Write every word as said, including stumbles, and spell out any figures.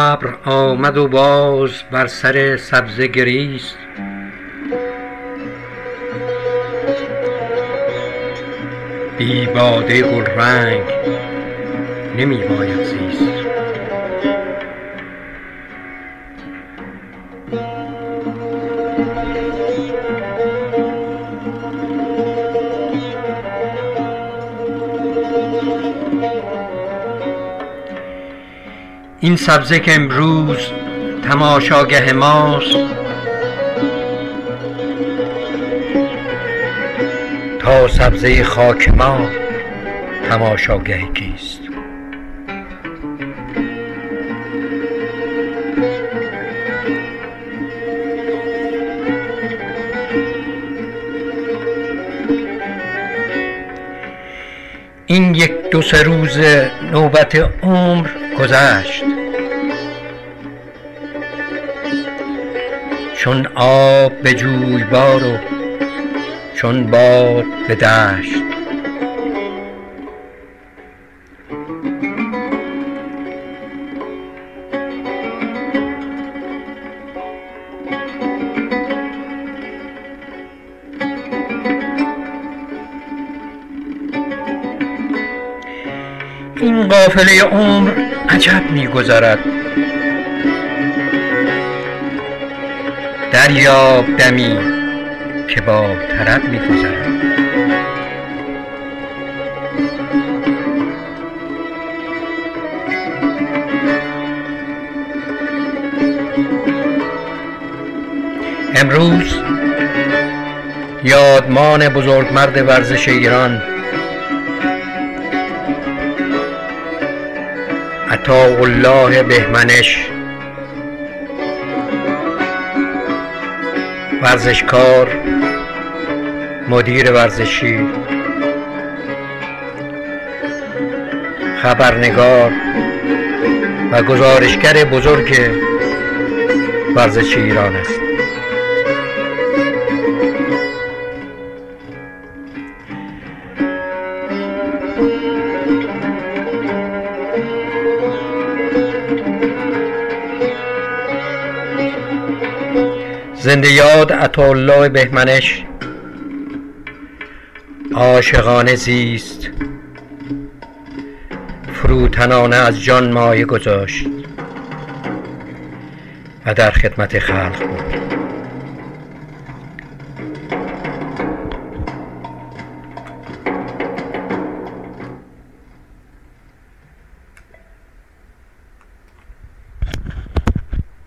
ابر آمد و باز بر سر سبزه گریست. بی باده گلرنگ نمی باید زیست. این سبزه که امروز تماشاگه ماست، تا سبزه خاک ما تماشاگه کیست؟ این یک دو سه روز نوبت عمر گذشت، چون آب به جویبار و چون باد به دشت. این قافله عمر عجب می‌گذرد، دریاب دمی که با طرب می‌گذرد. امروز یادمان بزرگمرد ورزش ایران عطاالله بهمنش، ورزشکار، مدیر ورزشی، خبرنگار و گزارشگر بزرگ ورزش ایران است. زنده یاد عطاالله بهمنش عاشقانه زیست، فروتنانه از جان مایه گذاشت و در خدمت خلق بود.